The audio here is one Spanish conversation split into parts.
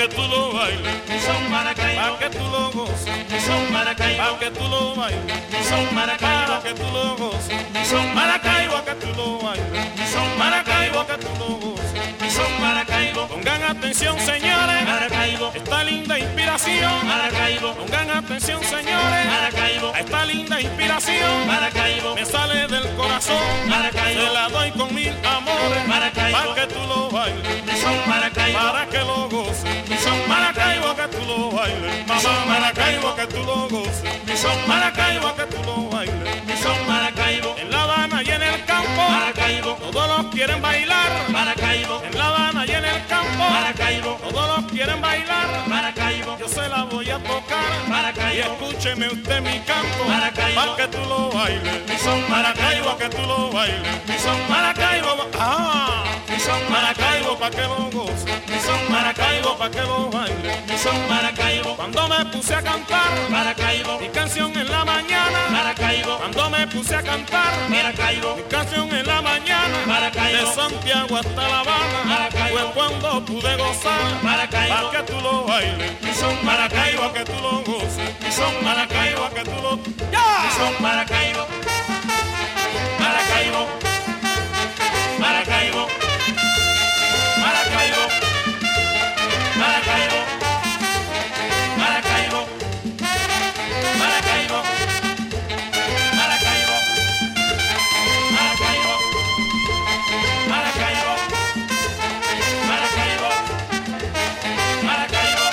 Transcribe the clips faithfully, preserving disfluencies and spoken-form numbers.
que tú lo bailes, mi son Maracaibo, pa' que tú lo goces, mi son Maracaibo, pa' que tú lo bailes, mi son Maracaibo, pa' que tú lo goces, mi son Maracaibo, que tú lo bailes, mi son Maracaibo, que tú lo goces. mi son Maracaibo, Pongan atención, señores, Maracaibo, esta linda inspiración. Maracaibo, Pongan atención, señores, Maracaibo, a esta linda inspiración. Maracaibo, Me sale del corazón, Maracaibo, se la doy con mil amores, Maracaibo, para que tú lo bailes, mi son Maracaibo, para que lo goces. mi son Maracaibo, Maracaibo, que tú lo bailes, mamá Maracaibo, que tú lo goces. mi son Maracaibo, Maracaibo, que tú lo bailes. mi son Maracaibo, En La Habana y en el campo, Maracaibo, todos los quieren bailar. Maracaibo, En La Habana y en el campo, Maracaibo, todos los quieren bailar. Maracaibo, Yo se la voy a tocar. Y Maracaibo, escúcheme usted mi canto, Maracaibo, para que tú lo bailes. mi son Maracaibo, Maracaibo, que tú lo bailes. mi son Maracaibo, ah, mi son Maracaibo, Maracaibo, pa' que lo goce. mi son Maracaibo, Maracaibo, pa' que lo baile. mi son Maracaibo, Cuando me puse a cantar Maracaibo, mi canción en la mañana, Maracaibo, cuando me puse a cantar Maracaibo, mi canción en la mañana, Maracaibo, de Santiago hasta La Habana, Maracaibo, fue cuando pude gozar. Maracaibo, Pa' que tú lo bailes, mi son Maracaibo, Maracaibo, que tú lo goces, mi son Maracaibo, Maracaibo, que tú lo... mi ¡Ya! son Maracaibo, Maracaibo, Maracaibo, Maracaibo, Maracaibo, Maracaibo, Maracaibo, Maracaibo, Maracaibo, Maracaibo, Maracaibo, Maracaibo, Maracaibo,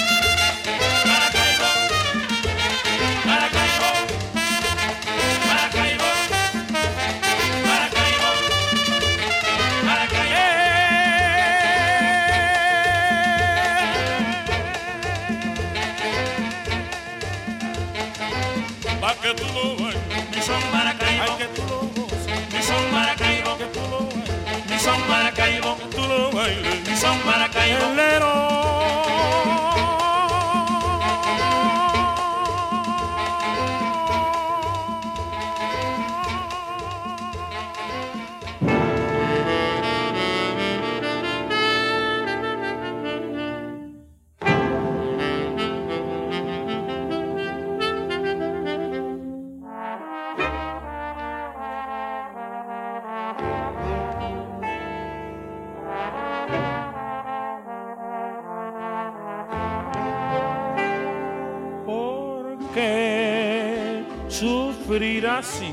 Maracaibo, Maracaibo, Maracaibo, Maracaibo. Pa' que tú lo bailes, Mi son ay, Maracaibo, que tú lo goces, mi son Maracaibo, que tú lo bailes, mi son Maracaibo, que tú lo bailes. mi son Maracaibo, El lero. ¿Por qué sufrir así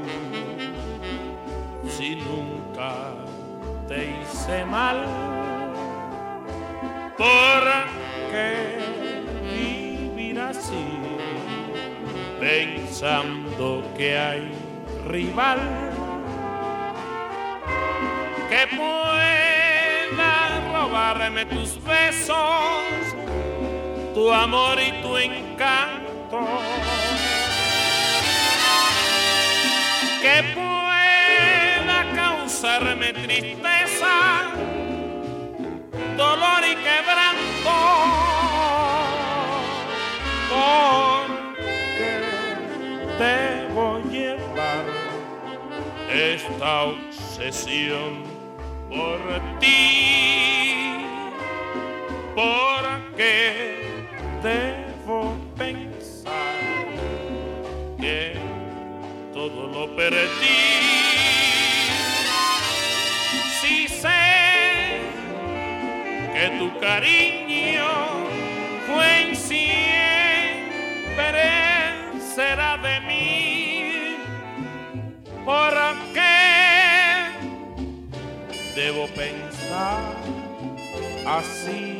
si nunca te hice mal? ¿Por qué vivir así pensando que hay rival que pueda robarme tus besos, tu amor y tu encanto, que pueda causarme tristeza, dolor y quebranto, porque debo llevar esta obsesión por ti, porque debo pensar que todo lo perdí. Si sé que tu cariño fue y siempre será de mí, ¿por qué debo pensar así?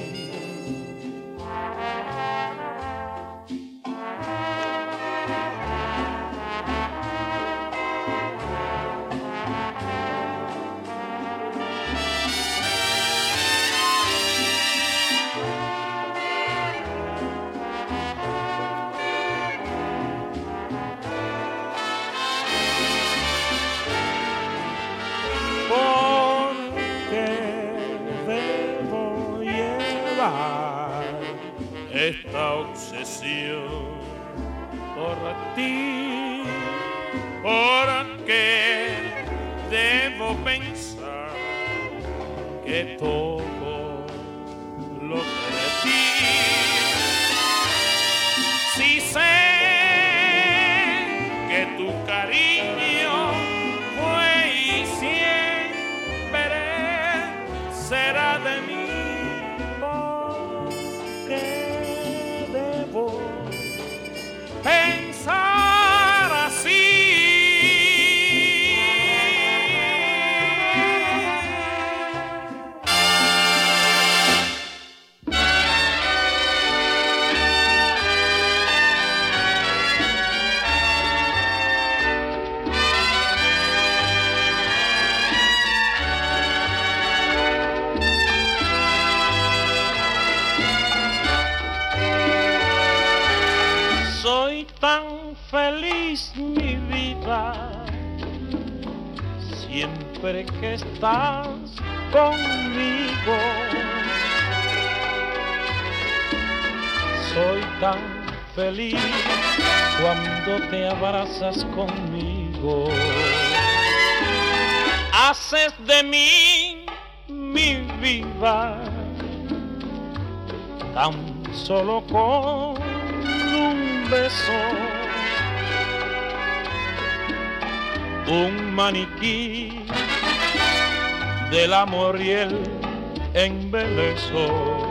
Esta obsesión por ti, porque debo pensar que todo lo que siempre que estás conmigo. Soy tan feliz cuando te abrazas conmigo. Haces de mí mi vida, tan solo con un beso, un maniquí del amor y el embeleso.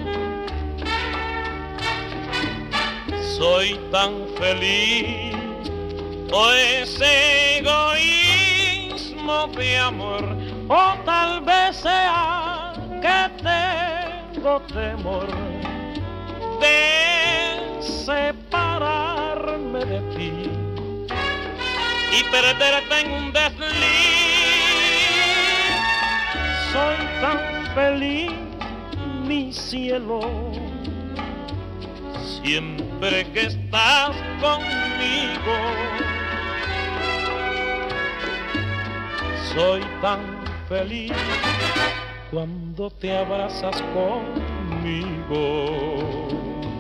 Soy tan feliz, o ese egoísmo de amor, o tal vez sea que tengo temor de separarme de ti y perderte en un desliz. Soy tan feliz, mi cielo, siempre que estás conmigo. Soy tan feliz cuando te abrazas conmigo.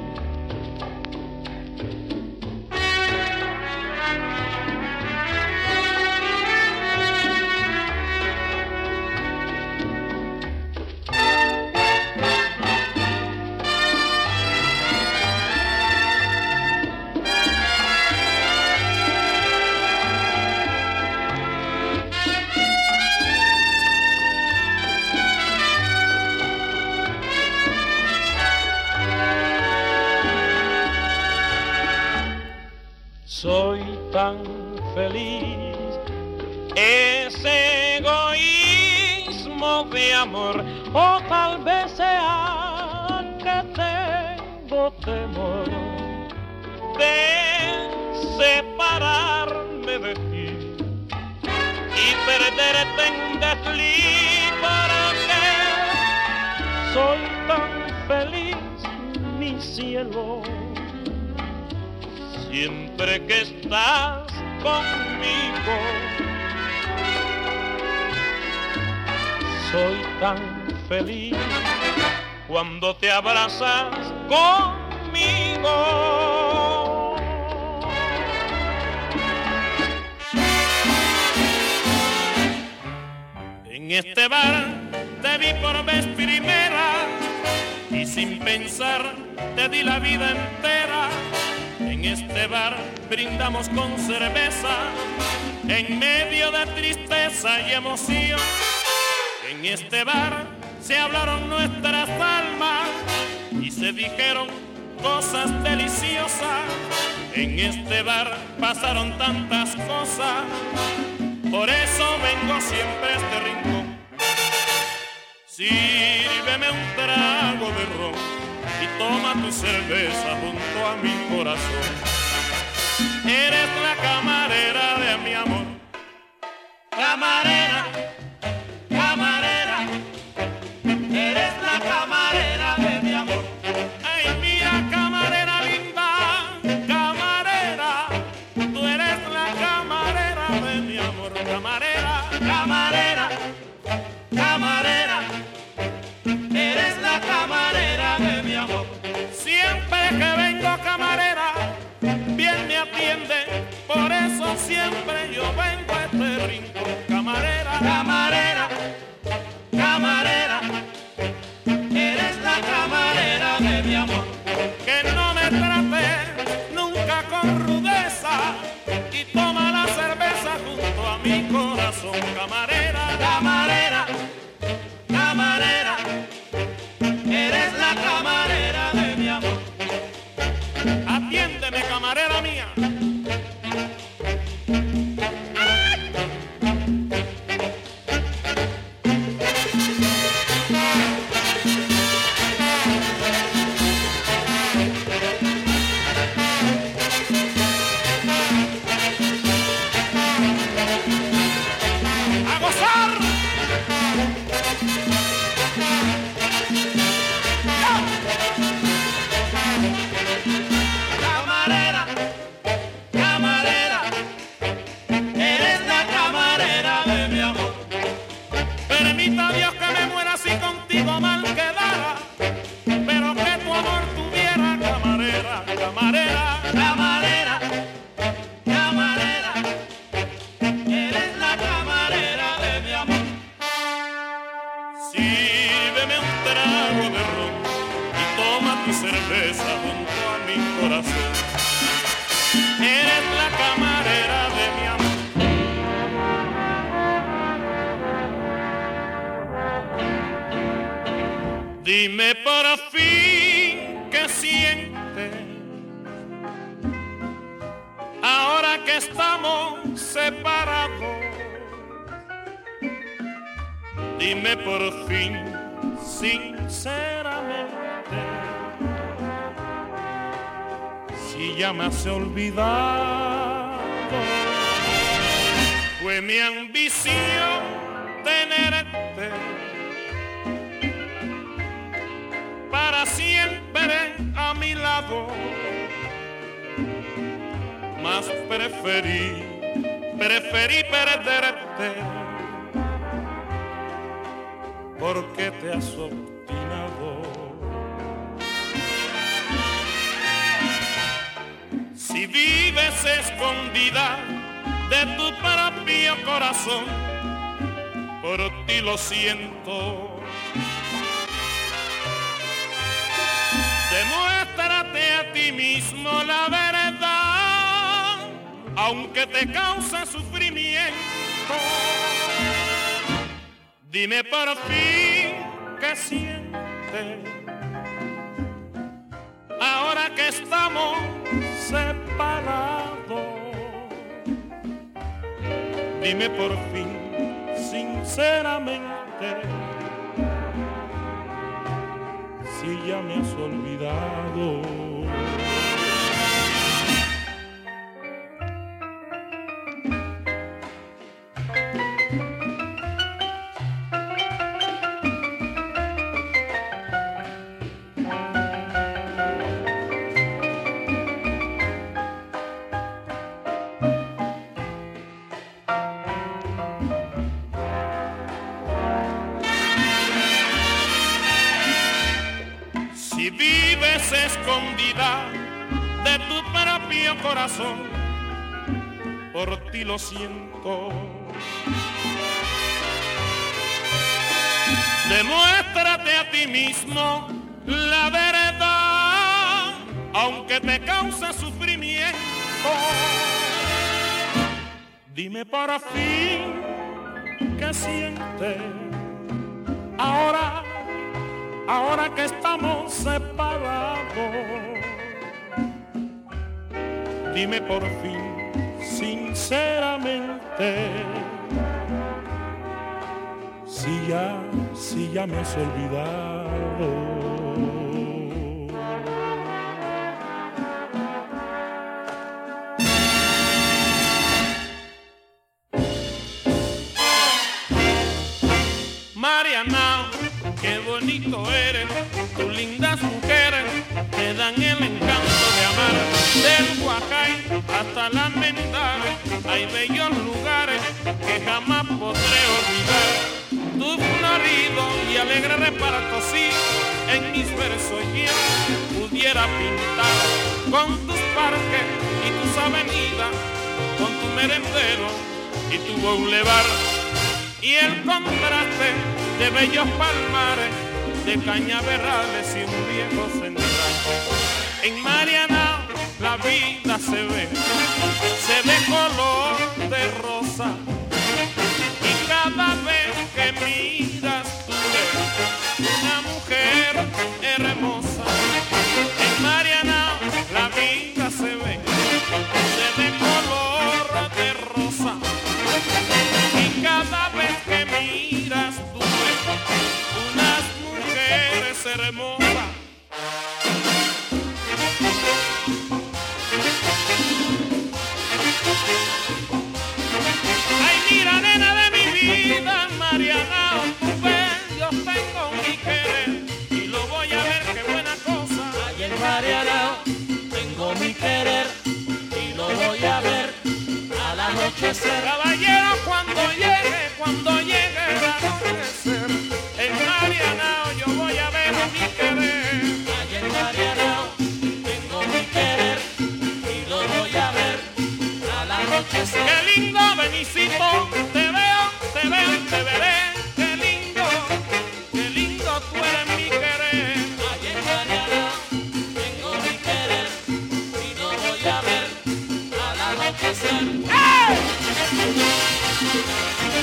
Soy tan feliz, ese egoísmo de amor, o tal vez sea que tengo temor de separarme de ti y perderte en un desliz. ¿Para qué soy tan feliz, mi cielo? Siempre que estás conmigo, soy tan feliz cuando te abrazas conmigo. En este bar te vi por vez primera y sin pensar te di la vida entera. En este bar brindamos con cerveza en medio de tristeza y emoción. En este bar se hablaron nuestras almas y se dijeron cosas deliciosas. En este bar pasaron tantas cosas, por eso vengo siempre a este rincón. Sírveme un trago de ron y toma tu cerveza junto a mi corazón. Eres la camarera de mi amor. Camarera, camarera, eres la camarera de mi amor. Ay, mira, camarera linda, camarera, tú eres la camarera de mi amor. Camarera, Camarera, camarera, eres la camarera de mi amor. siempre que vengo, camarera, bien me atiende, por eso siempre yo vengo a este rincón. Camarera, Camarera, camarera, eres la camarera de mi amor. que no me trate nunca con rudeza y toma la cerveza junto a mi corazón. Camarera, Camarera, camarera, eres la camarera de mi amor. atiéndeme, camarera mía. ¡A gozar! besa junto a mi corazón. Eres la camarera de mi amor. Dime por fin qué sientes ahora que estamos separados. Dime por fin, sinceramente, si ya me has olvidado. Fue mi ambición tenerte para siempre a mi lado, mas preferí, preferí perderte porque te has obstinado. Si vives escondida de tu propio corazón, por ti lo siento. Demuéstrate a ti mismo la verdad, aunque te cause sufrimiento. Dime por fin qué sientes ahora que estamos separados. Dime por fin, sinceramente, si ya me has olvidado. Si vives escondida de tu propio corazón, por ti lo siento. Demuéstrate a ti mismo la verdad, aunque te cause sufrimiento. Dime por fin qué sientes ahora, ahora que estamos separados. Dime por fin, sinceramente, si ya, si ya me has olvidado. Mariana, qué bonito eres, tus lindas mujeres te dan el encanto de amar. Del Huacay hasta la Mendara hay bellos lugares que jamás podré olvidar. Tu florido y alegre reparto, sí, en mis versos yo pudiera pintar, con tus parques y tus avenidas, con tu merendero y tu boulevard, y el contraste de bellos palmares, de cañaverales y un viejo central. En Mariana la vida se ve, se ve color de rosa, y cada vez que miras tú ves una mujer hermosa. En Mariana la vida se ve, se ve color de rosa, y cada vez que miras tú ves unas mujeres hermosas. Ay, mira, nena de mi vida, Mariana, tú ves, yo tengo mi querer y lo voy a ver, qué buena cosa. Ay, en Mariana tengo mi querer y lo voy a ver al anochecer. Caballero, cuando llegue, cuando llegue el anochecer, en Mariana yo voy a ver mi querer. Ay, en Mariana tengo mi querer y lo voy a ver al anochecer. Qué lindo, Benicito, te veo, te veo y te veré. Qué lindo, qué lindo tú eres mi querer. Ay, en Mariana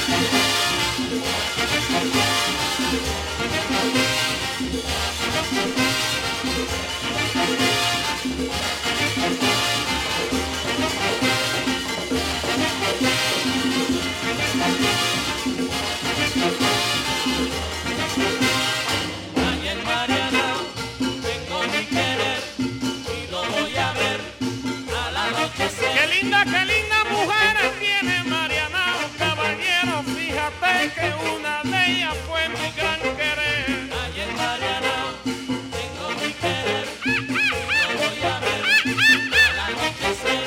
Qué linda, qué linda mujer tiene Mariana, caballero, fíjate que una de ellas fue mi gran querer. Ay, en Mariana, tengo mi querer, lo voy a ver al anochecer.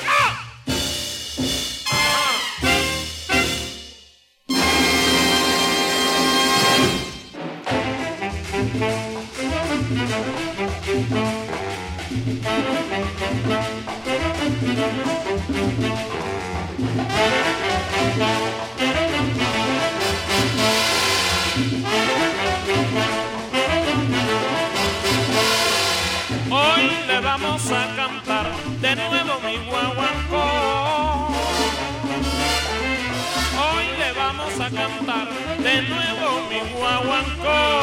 Hoy le vamos a cantar de nuevo mi guaguancó. Hoy le vamos a cantar de nuevo mi guaguancó.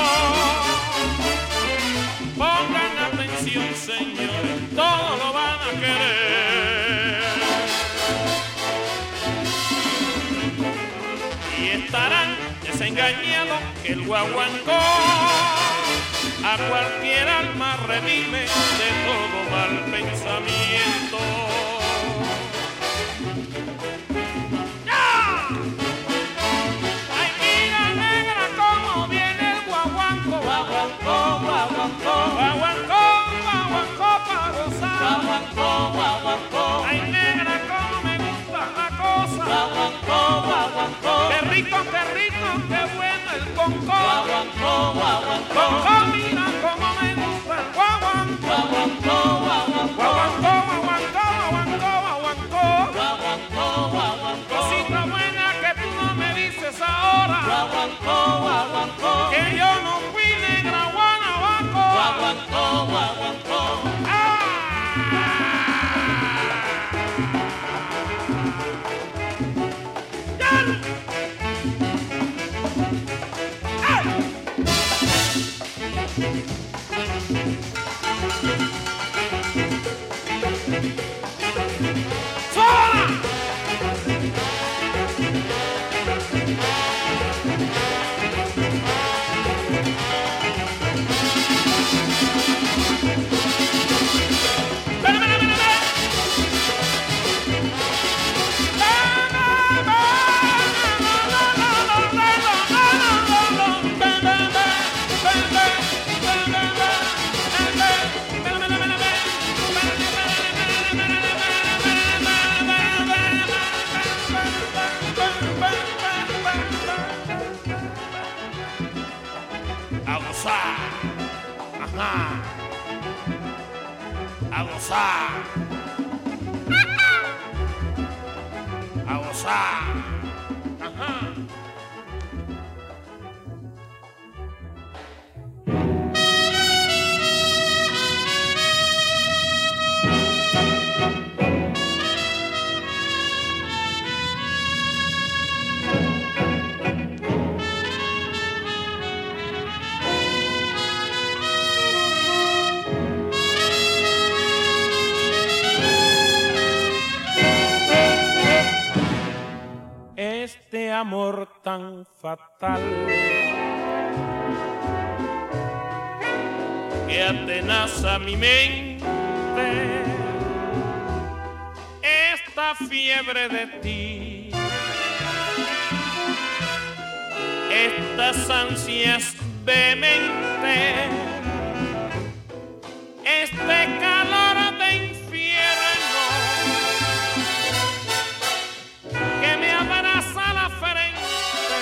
Pongan atención, señores, todos lo van a querer. Y estarán desengañados que el guaguancó a cualquier alma redime de todo mal pensamiento. ¡Ya! Ay, mira, negra, cómo viene el guaguancó. Guaguancó, guaguancó, Guaguancó, guaguancó para gozar. guaguancó, guaguancó, Ay, negra, cómo me gusta la cosa. guaguancó, guaguancó, Qué rico, qué rico, qué bueno el concó. guaguancó, guaguancó, Concó, mira cómo me gusta el guaguancó. guaguancó, guaguancó, Guaguancó, guaguancó, guaguancó, guaguancó. guaguancó, guaguancó, Cosita buena que tú no me dices ahora, guaguancó, guaguancó, que yo no fui negra guanabaco. guaguancó, guaguancó. ¡Ah! ¡Ya! ¡Ay! ¡Sola! ¡Ven, ven, ven, ven, ven! A gozar, ajá, a gozar, a gozar, ajá. Este amor tan fatal que atenaza mi mente, esta fiebre de ti, estas ansias vehementes, este calor de infierno que me abraza la frente,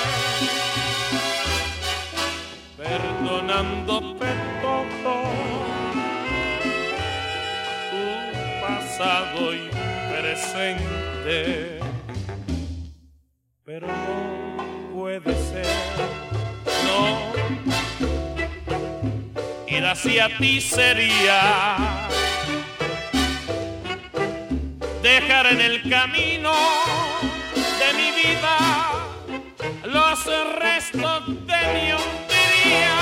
perdonándote todo tu pasado y presente, pero no puede ser, no, ir hacia ti sería dejar en el camino de mi vida resto de mi hombría.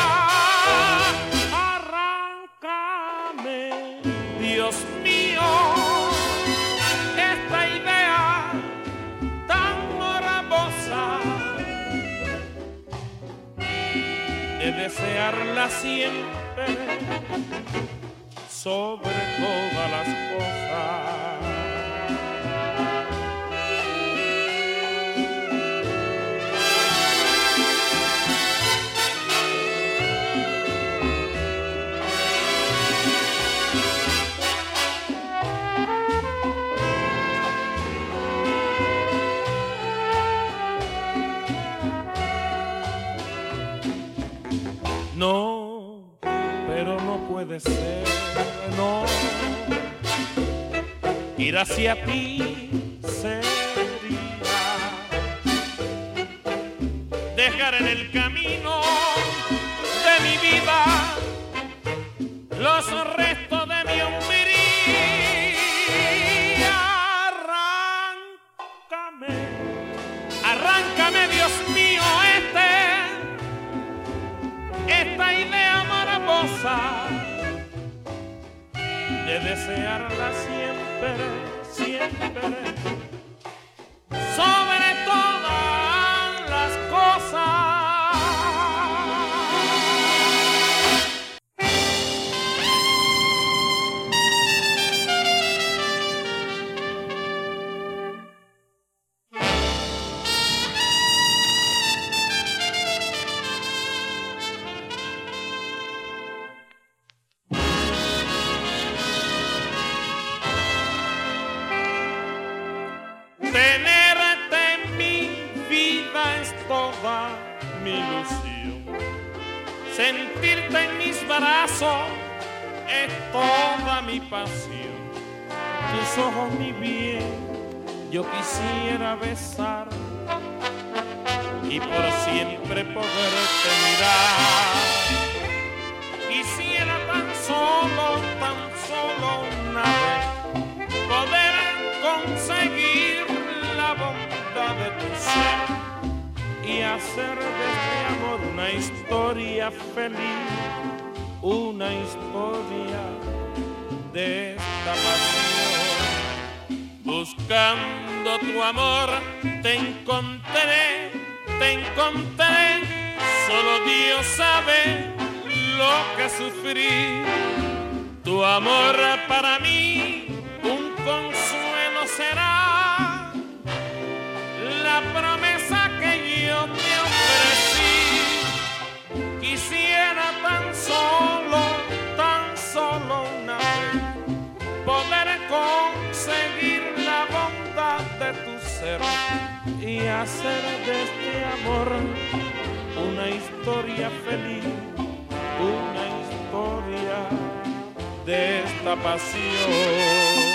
Arráncame, Dios mío, esta idea tan morbosa de desearla siempre sobre todas las cosas. No, pero no puede ser, no. Ir hacia ti sería dejar en el camino de mi vida los restos de mi hombría. Arráncame, arráncame, Dios mío, este esta idea morbosa de desearla siempre, siempre, sobre todas las cosas. Tenerte en mi vida es toda mi ilusión. Sentirte en mis brazos es toda mi pasión. Tus ojos, mi bien, yo quisiera besar y por siempre poderte mirar. Quisiera tan solo, tan solo una vez poder conseguir la bondad de tu ser y hacer de este amor una historia feliz, una historia de esta pasión. Buscando tu amor te encontré, te encontré, solo Dios sabe lo que sufrí. Tu amor para mí un consuelo será, la promesa que yo te ofrecí. Quisiera tan solo, tan solo una vez poder conseguir la bondad de tu ser y hacer de este amor una historia feliz, una historia de esta pasión.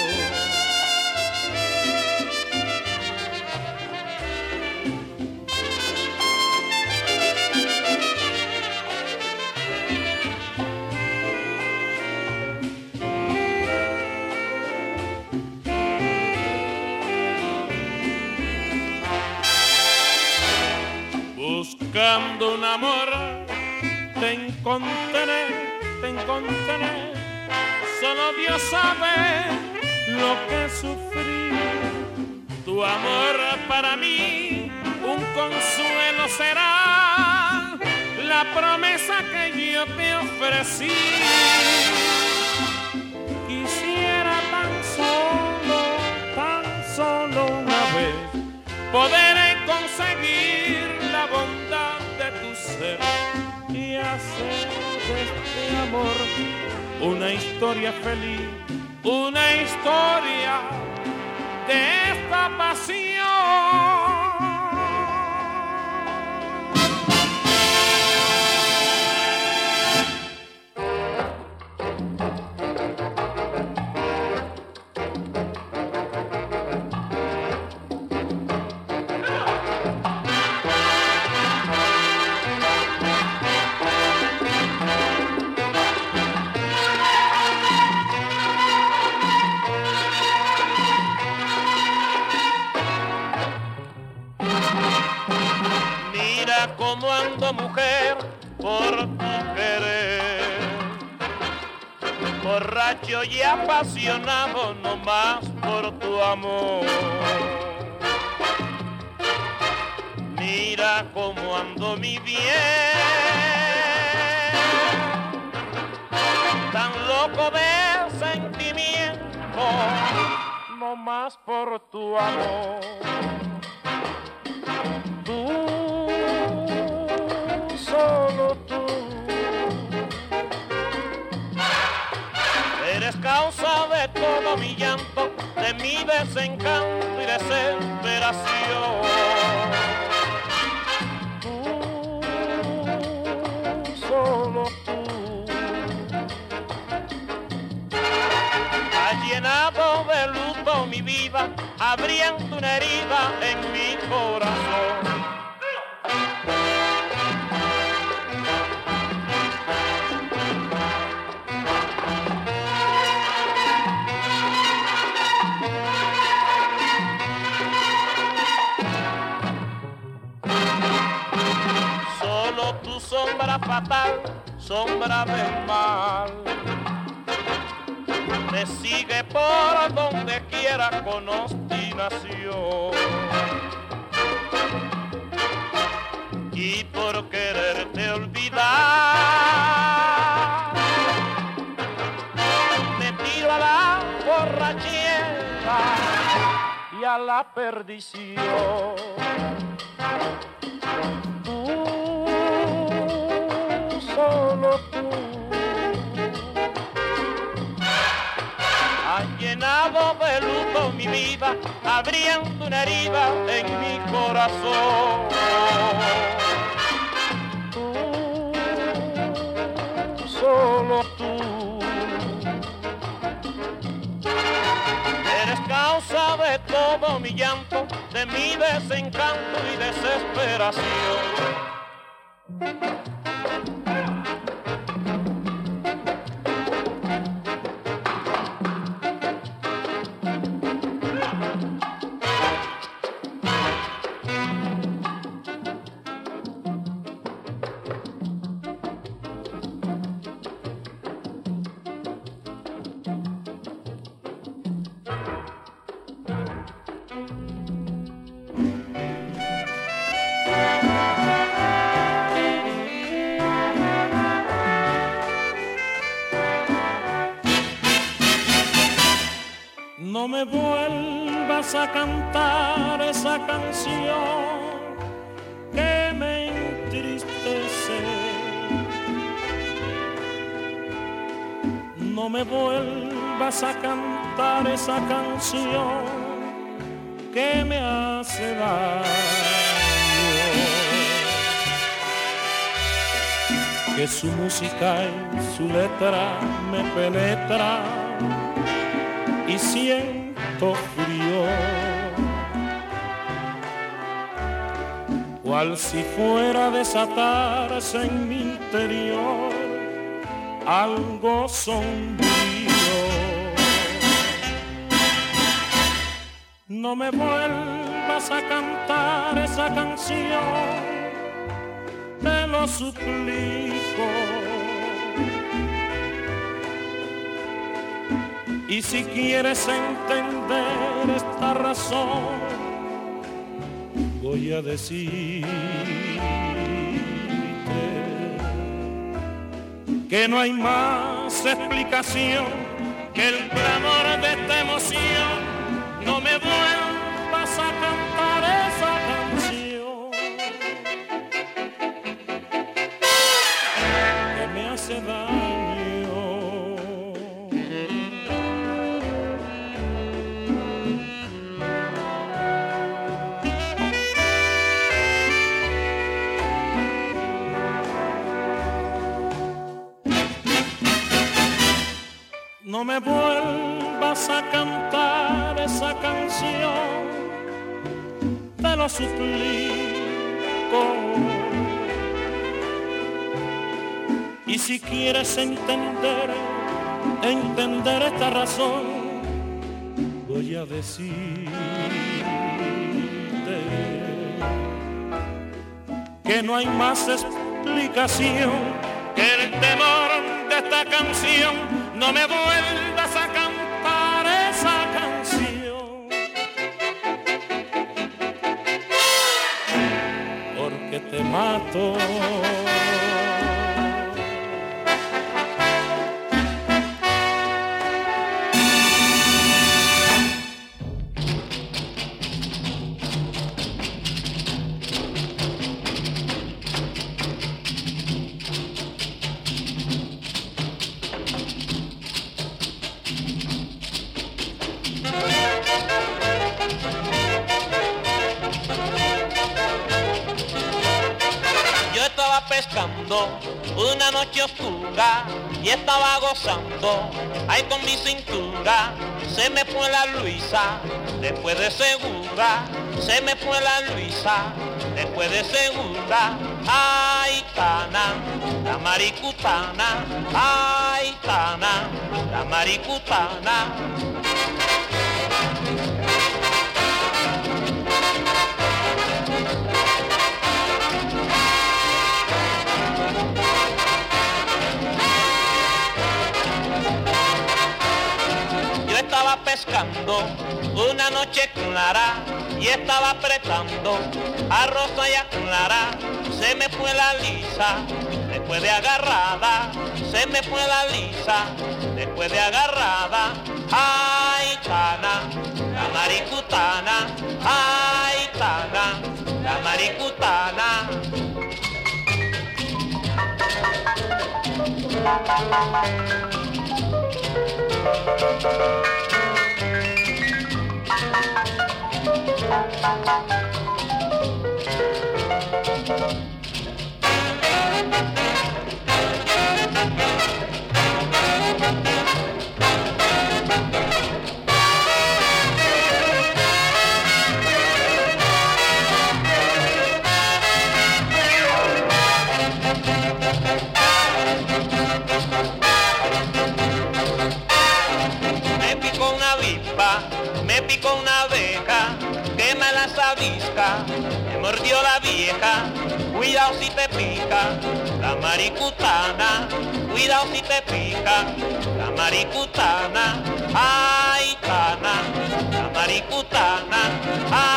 Buscando un amor te encontré, te encontré, solo Dios sabe lo que sufrí. Tu amor para mí un consuelo será, la promesa que yo te ofrecí. Quisiera tan solo, tan solo una vez poder conseguir la bondad de tu ser y hacer de este amor una historia feliz, una historia de esta pasión. Mira cómo ando, mujer, por tu querer, borracho y apasionado no más por tu amor. Mira cómo ando, mi bien, tan loco de sentimiento, no más por tu amor. Tú, solo tú, eres causa de todo mi llanto, de mi desencanto y desesperación. Tú, solo tú, has llenado de luto mi vida, abriendo una herida en mi corazón. Solo tu sombra fatal, sombra del mal, me sigue por donde quiera con obstinación. Y por quererte olvidar, me tiro a la borrachera y a la perdición. Tú, solo tú, has llenado de luto mi vida, abriendo una herida en mi corazón. Tú, solo tú, eres causa de todo mi llanto, de mi desencanto y desesperación. No me vuelvas a cantar esa canción que me entristece. No me vuelvas a cantar esa canción que me hace daño. Que su música y su letra me penetra y siento frío, cual si fuera a desatarse en mi interior algo sombrío. No me vuelvas a cantar esa canción, te lo suplico. Y si quieres entender esta razón, voy a decirte que no hay más explicación que el clamor de esta emoción. No me vuelvas a cantar esa canción que me hace daño. No me vuelvas a cantar esa canción, te lo suplico. Y si quieres entender, entender esta razón, voy a decirte que no hay más explicación que el temor de esta canción no me vuelvas a cantar esa canción, porque te mato. Pescando una noche oscura y estaba gozando ahí con mi cintura. Se me fue la Luisa después de segura, se me fue la Luisa después de segura. Ay, Tana, la maricutana, ay, Tana, la maricutana. Estaba pescando una noche clara y estaba apretando a Rosa y a Clara. Se me fue la Lisa después de agarrada, se me fue la Lisa después de agarrada. Ay, Tana, la maricutana, ay, Tana, la maricutana. Me picó una abeja, que me la sabisca, me mordió la vieja, cuidado si te pica, la maricutana, cuidado si te pica, la maricutana, ay, Tana, la maricutana, ay.